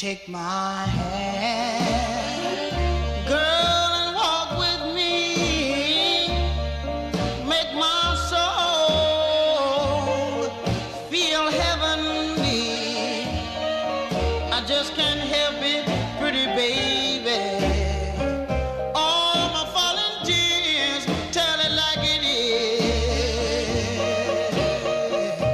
Take my hand, girl, and walk with me. Make my soul feel heavenly. I just can't help it, pretty baby. All my falling tears, tell it like it is.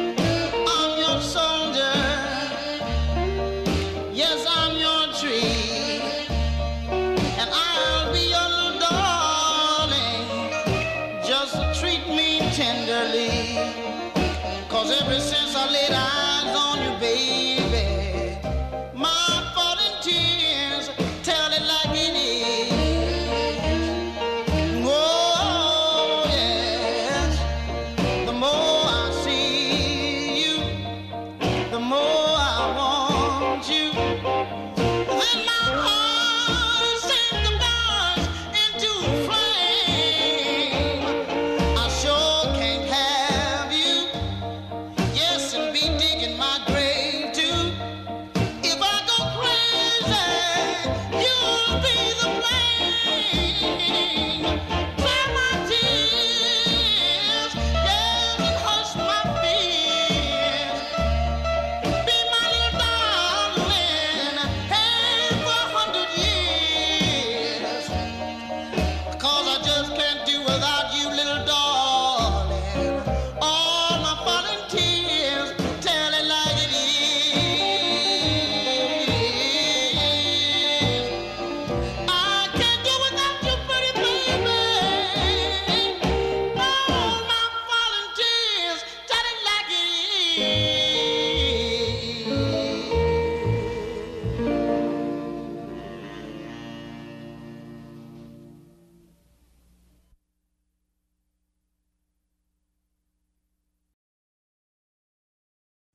I'm your soldier. Yes, I'm your tree.